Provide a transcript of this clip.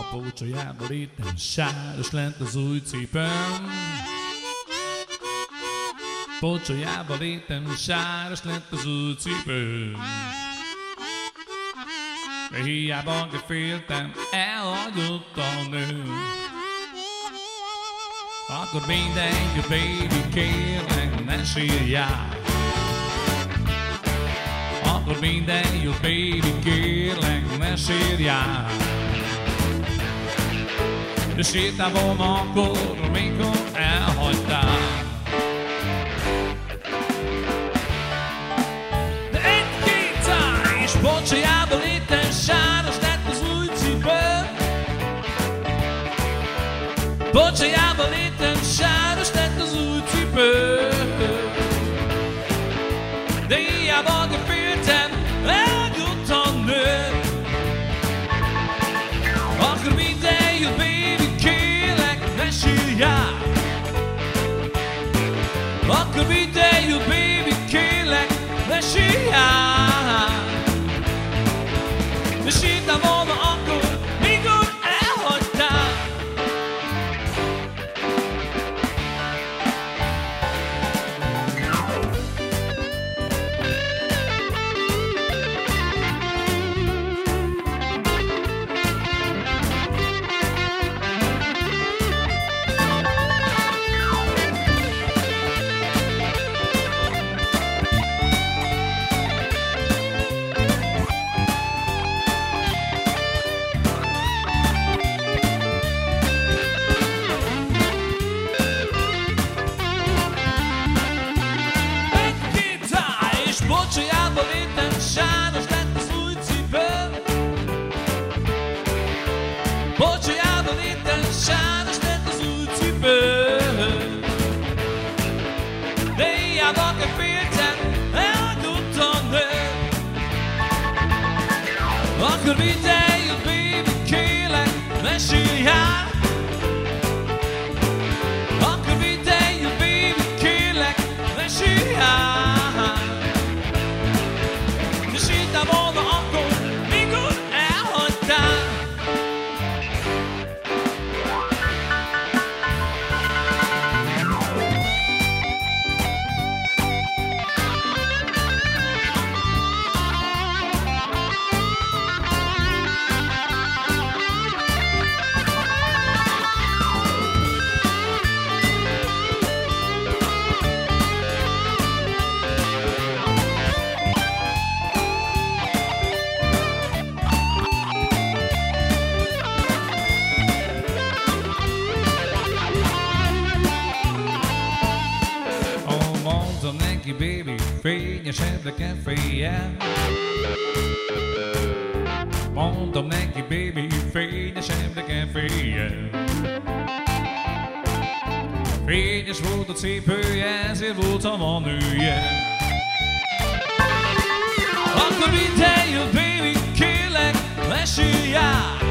Pócsolyából éppen sáros lett az új cipőm. Pócsolyából éppen sáros lett az új cipőm. De hiába féltem, elhagyott a nő. Akkor mindegy, baby, kérlek, ne sírjál. Akkor mindegy, baby, kérlek, ne sírjál. De sétálom akkor, mikor elhagytál. De egy-két táj és Pócsolyából éppen sáros lett az új cipőm. Pócsolyából éppen sáros lett az új cipőm. De hiába féltem, elhagyott a nő. Akkor minden jött, baby, kérlek, ne sírjál. Akkor minden jött, baby, kérlek, ne sírjál. De sírtam volna akkor, mikor elhagytál. Pócsolyából éppen sáros lett az új cipőm. Pócsolyából éppen sáros lett az új cipőm. De hiába féltem, elhagyott a nő. Akkor minden jött, baby, kérlek, ne sírjál. Akkor minden jött, baby, kérlek, ne sírjál. Volna akkor, mikor elhagytál. Mondom neki, baby, fényesebb a keféje. Mondom neki, baby, fényesebb a keféje. Fényes volt a cipője, ezért voltam a nője. Akkor minden jött, baby, kérlek, ne sírjál.